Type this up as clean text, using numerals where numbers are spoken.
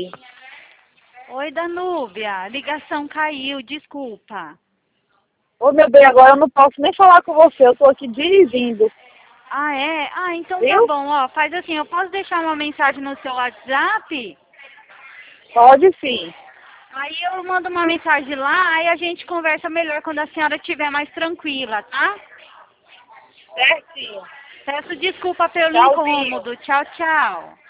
Oi. Oi, Danúbia. A ligação caiu, desculpa. Ô, meu bem, agora eu não posso nem falar com você. Eu tô aqui dirigindo. Ah, é? Ah, então tá Viu? bom. Ó, faz assim, eu posso deixar uma mensagem no seu WhatsApp? Pode sim. Aí eu mando uma mensagem lá, aí a gente conversa melhor quando a senhora estiver mais tranquila, tá? Certinho. Peço desculpa pelo Tchauzinho. incômodo. Tchau, tchau.